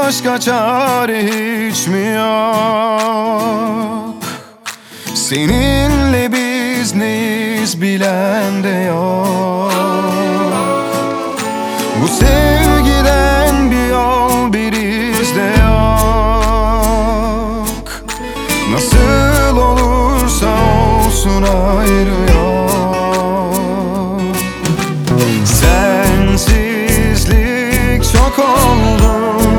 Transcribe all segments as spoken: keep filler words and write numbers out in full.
başka çare hiç mi yok? Seninle biz neyiz bilen de yok. Bu sevgiden bir yol bir iz de yok. Nasıl olursa olsun ayrı yok. Sensizlik çok oldu,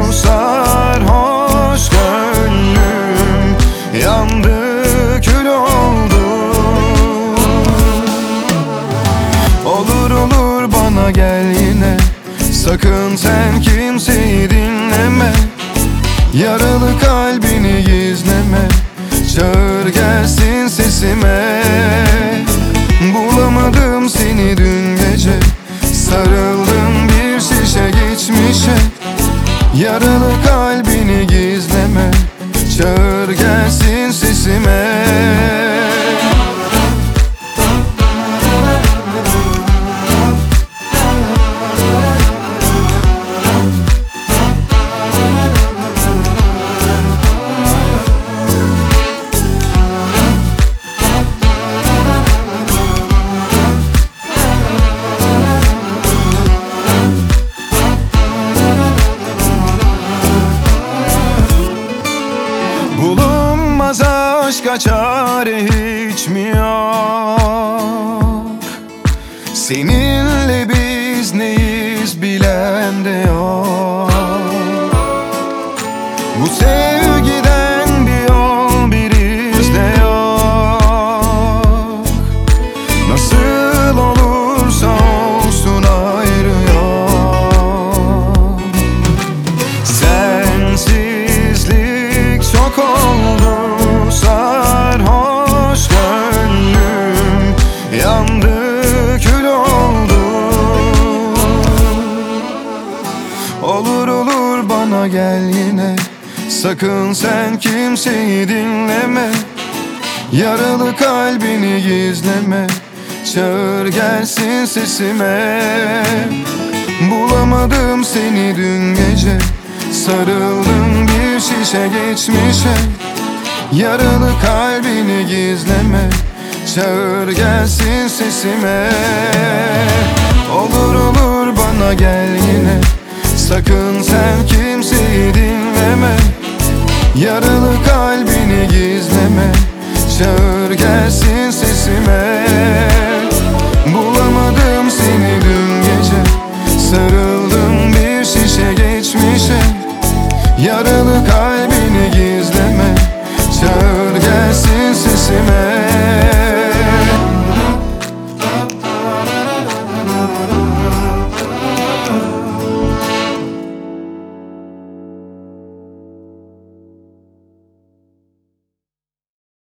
sarhoş gönlüm yandı, kül oldu. Olur olur bana gel yine, sakın sen kimseyi dinleme. Yaralı kalbini gizleme, çağır gelsin sesime. Bulamadım seni dün gece, sarıldım bir şişe geçmişe. Yaralı kalbini gizleme, çağır gelsin sesime. Bulunmaz aşka çare hiç mi yok? Seninle biz neyiz bilen de yok. Bu sevgiden bir yol bir iz de yok. Nasıl olursa olsun ayrı yok. Sensizlik çok oldu, sarhoş gönlüm yandı, kül oldu. Olur olur bana gel yine, sakın sen kimseyi dinleme. Yaralı kalbini gizleme, çağır gelsin sesime. Bulamadım seni dün gece, sarıldım bir şişe geçmişe. Yaralı kalbini gizleme, çağır gelsin sesime. Olur olur bana gel yine, sakın sen kimseyi dinleme. Yaralı kalbini gizleme, çağır gelsin sesime. Bulamadım seni dün gece, sarıldım bir şişe geçmişe. Yaralı kalbini gizleme, çağır gelsin sesime.